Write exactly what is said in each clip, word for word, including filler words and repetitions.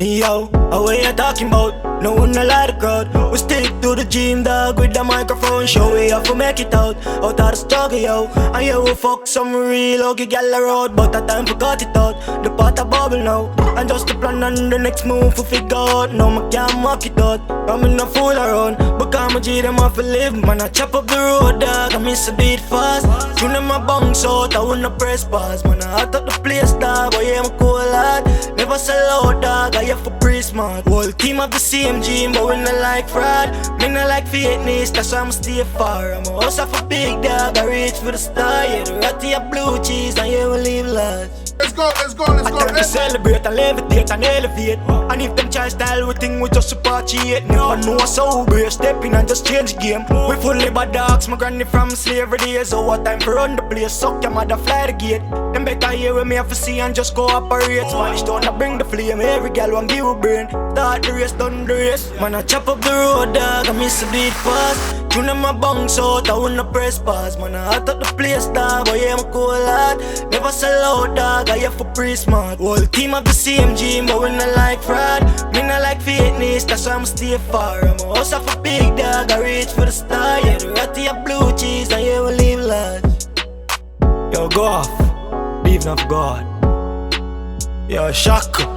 Yo, how are you talking about? No one a lot of crowd. We stick to the gym, dog, with the microphone. Show we have to make it out, out of the struggle, yo. And yeah, we fuck some real ugly gal around, but that time forgot it out. The pot a bubble now, and just to plan on the next move to figure out. No, I can't mock it out. I'm in a fool around, but I'm a G, them off to live. Man, I chop up the road, dog, I miss a beat fast. Tune in my bunks out, I wanna press pause. Man, I hot up the place, dog, but yeah, I'm cool lad. Never sell out, dog, I have for pre-smart. Whole team of the same gym, but we not like fraud. Me not like fitness, that's why I'ma stay far. I'm a hustle for big dog, I reach for the star. Yeah, the ratty of blue cheese, and you will leave large. Let's go, let's go, let's I go. time to celebrate and levitate and elevate. And if them try style, we think we just support it. Never know so we step in and just change the game. We fully bad dogs, my granny from slavery days. So what time for run the place, suck your mother, fly the gate. Them better hear with me have to see and just cooperate. Spanish don't I bring the flame, every gal want give a brain. Start the race, done the race. Man, I chop up the road, dog, I miss a beat fast. Tune in my bunks out, I wanna press pause. Man, I hot up the place, dog, but yeah, I'm cool lad. Never sell out, dog, I have for pre-smart. Whole team of the same gym, but we not like fraud. Me not like fitness, that's why I'ma stay far. I'm a hustle for big dog, I reach for the star. Yeah, the ratty of blue cheese, and you will leave large. Yo, go off, beef of God. Yo, Shaka.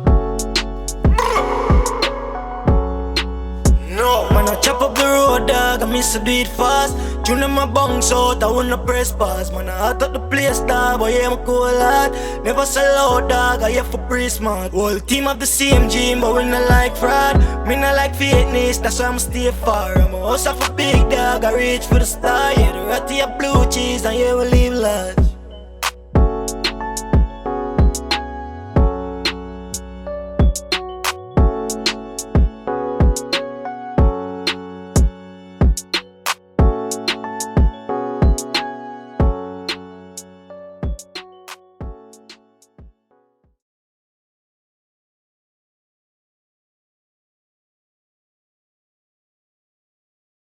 No, man, I chop up the road, dog, I miss a beat fast. Tune in my bunks out, I wanna press pause. Man, I hot up the place, dog, but yeah, I'm cool lad. Never sell out, dog, I have for pre-smart. Whole team of the same gym, but we not like fraud. Me not like fitness, that's why I'ma stay far. I'm a hustle for big dog, I reach for the star. Yeah, the ratty of blue cheese, and you will leave large.